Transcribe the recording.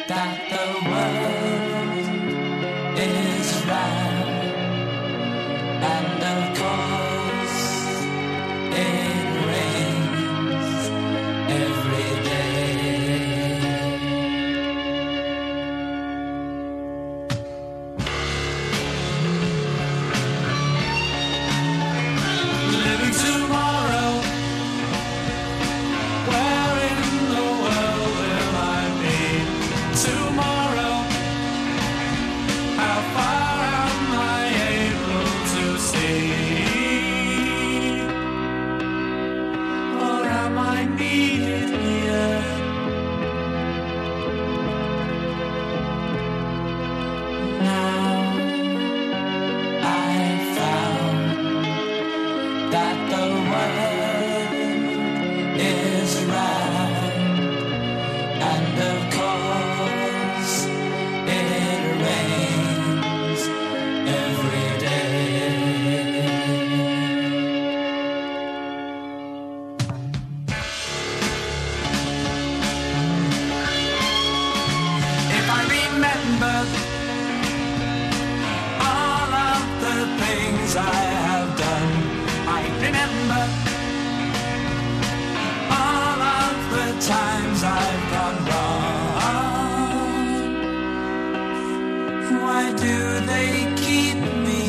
that the world is round, and of course it rains every day. Living tomorrow, where in the world will I be tomorrow? How far am I able to see? Or am I needed here? Now I've found that the world is round, and of course it rains every day. If I remember all of the things I have done, I remember all of the times I've gone wrong. Why do they keep me